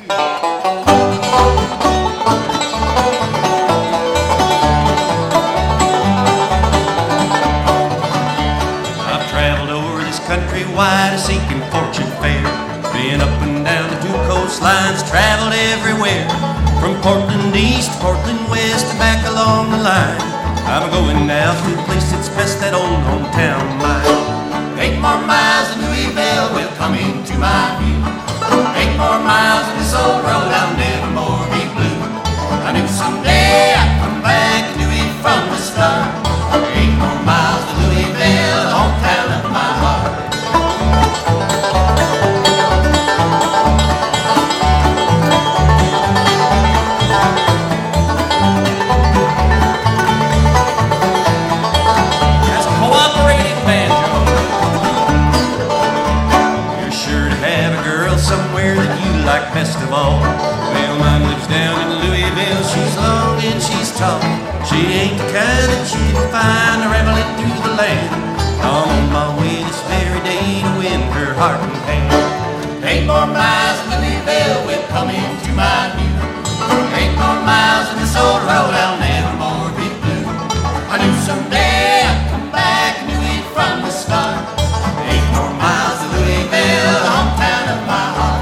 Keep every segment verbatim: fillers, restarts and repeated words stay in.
I've traveled over this country wide, seeking fortune fair. Been up and down the two coastlines, traveled everywhere. From Portland east, Portland west, and back along the line. I'm going now to a place that's best, that old hometown of mine. Eight more miles and Louisville will come into my view. Eight more miles and this old road, I'll never more be blue. I knew someday I'd come back and do it from the start. Eight more miles to Louisville, hometown of my heart. As a cooperating banjo, you're sure to have a girl somewhere that you like best of all. Well, mine lives down in Louisville. She's long and she's tall. She ain't the kind that you can find rambling through the land. I'm on my way this very day to win her heart and hand. Eight more miles and Louisville will come into my view. Eight more miles and this old road, I'll never more be blue. I knew someday I'd come back and do it from the start. Eight more miles to Louisville, hometown of my heart.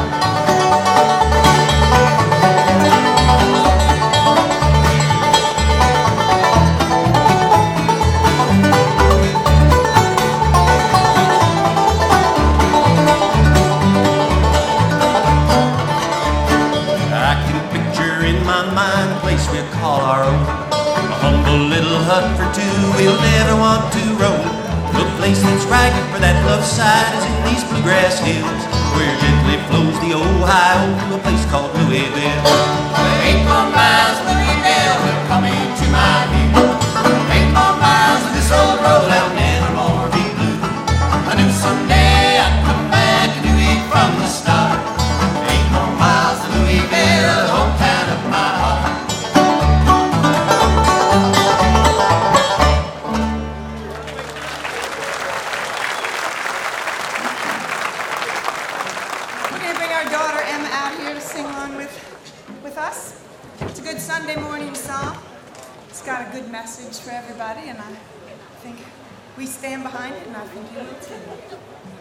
I can picture in my mind a place we'll call our own. A humble little hut for two we'll never want to roam. The place that's right for that love side is in these bluegrass hills, where gently flows the Ohio to a place called Louisville. Eight more miles, Louisville will come into my view. Eight more miles of this old road, I'll never more be blue. I knew someday I'd come back and do it from the start. Eight more miles to Louisville, hometown of my heart. We're going to bring our daughter Emma out here to sing along with, with us. It's a good Sunday morning song. It's got a good message for everybody, and I think we stand behind it, and I think you will too.